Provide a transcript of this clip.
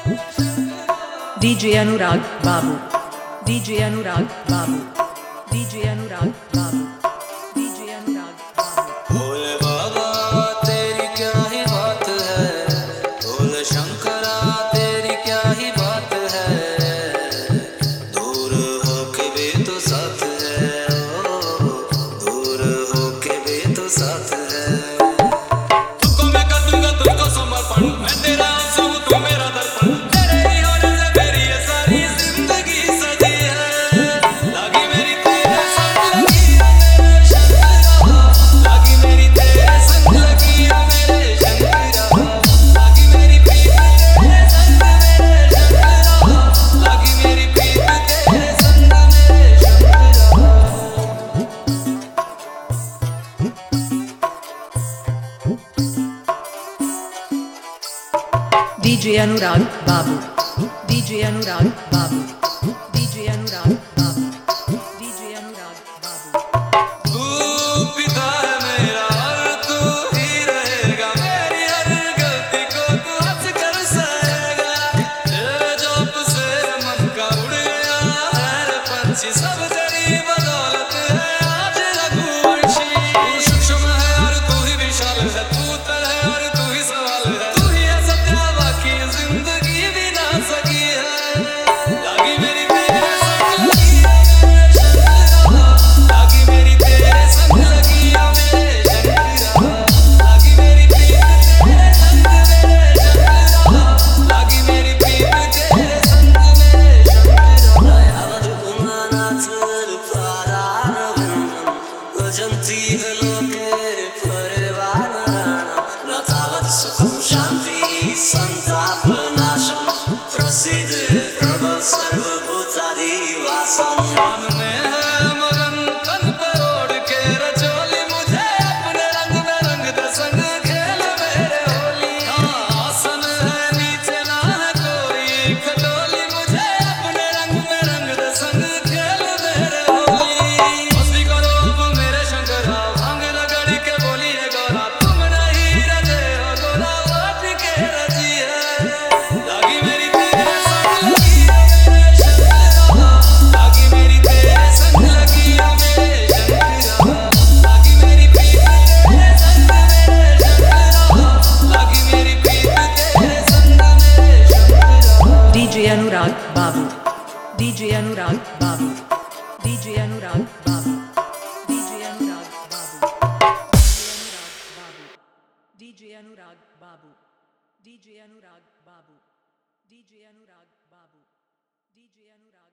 DJ Anurag Babu, DJ Anurag Babu, DJ Anurag Babu, DJ Anurag Babu. भोले बाबा तेरी क्या ही बात है, भोले शंकरा तेरी क्या ही बात है, दूर होके भी तो साथ है, ओ दूर होके भी तो साथ है। तुझको मैं कर दूंगा तुझको समर्पण, मैं तेरा अंश हूँ तू मेरा दर्पण, तेरे ही होने से मेरी ये सारी जिंदगी सजी है। लागी मेरी तेरे संग लगी है मेरे शंकरा, लागी मेरी तेरे संग लगी है मेरे शंकरा, लागी मेरी प्रीत तेरे संग मेरे शंकरा, लागी मेरी प्रीत तेरे संग मेरे Shankara. DJ Anurag Babu, DJ Anurag Babu, DJ Anurag Babu, DJ Anurag Babu. तू पिता है मेरा और तू ही रहेगा, मेरी हर गलती को तू हंस कर सहेगा। तेरे जोत से मन का उड़ गया है पंछी, सब तेरी बदौलत है आज रघुवंशी। तू सूक्ष्म है और तू ही विशाल है, तू उत्तर है और तू ही सवाल है, तू ही है सत्य बाकी जिंदगी भी ना सकी है। लागी मेरी तेरे संग लगी है मेरे शंकरा, लागी मेरी तेरे संग लगी है मेरे शंकरा, लागी मेरी प्रीत तेरे संग मेरे शंकरा, लागी मेरी प्रीत तेरे संग मेरे शंकरा। यावद पुमानाथ पादारविन्दं भजन्ति लोके परिवाराणां, न तावत् सुखं शान्तिः सन्तापनाशं, प्रसीद प्रभो सर्वभूताधिवासम्। मन में है मगन तन पे ओढ़ के रचोली, मुझे अपने रंग में रंग दे संग खेल मेरे होली। आसन है नीचे ना है कोई खटोली, मुझे अपने रंग में रंग दे संग खेल मेरे होली। मस्ती करो अब मेरे शंकरा, भांग रगड़ के बोलिए गोरा, तुम नहीं रजे हो गोरा लौट के रजी है। लागी मेरी तेरे संग लगी है मेरे शंकरा, लागी मेरी तेरे संग लगी है मेरे शंकरा, लागी मेरी प्रीत तेरे संग मेरे शंकरा, लागी मेरी प्रीत तेरे संग मेरे Shankara. DJ Anurag Babu, DJ Anurag Babu, DJ Anurag Babu, DJ Anurag Babu, DJ Anurag Babu, DJ Anurag Babu, DJ Anurag Babu, DJ Anurag Babu, DJ Anurag